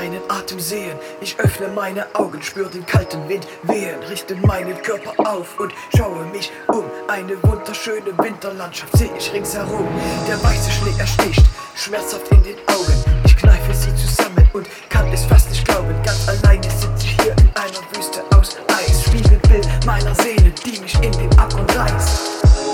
meinen Atem sehen. Ich öffne meine Augen, spür den kalten Wind wehen, richte meinen Körper auf und schaue mich um. Eine wunderschöne Winterlandschaft sehe ich ringsherum. Der weiße Schnee ersticht schmerzhaft in den Augen. Ich kneife sie zusammen und kann es fast nicht glauben. Ganz alleine sitze ich hier in einer Wüste aus Eis. Spiegelbild meiner Seele, die mich in den Abgrund reißt.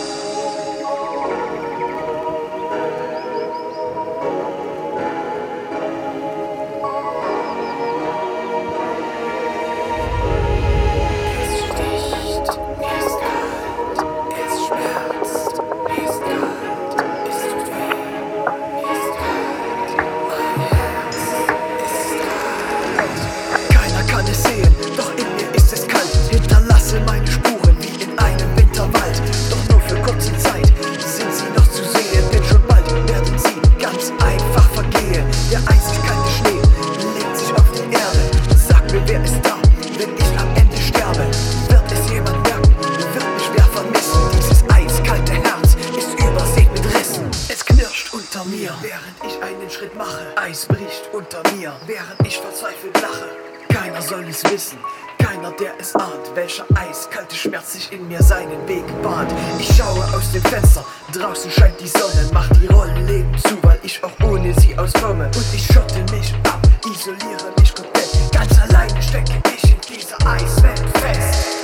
Während ich einen Schritt mache, Eis bricht unter mir, während ich verzweifelt lache. Keiner soll es wissen, keiner, der es ahnt, welcher eiskalte Schmerz sich in mir seinen Weg bahnt. Ich schaue aus dem Fenster, draußen scheint die Sonne, macht die Rollenläden zu, weil ich auch ohne sie auskomme. Und ich schotte mich ab, isoliere mich komplett, ganz alleine stecke ich in dieser Eiswelt fest.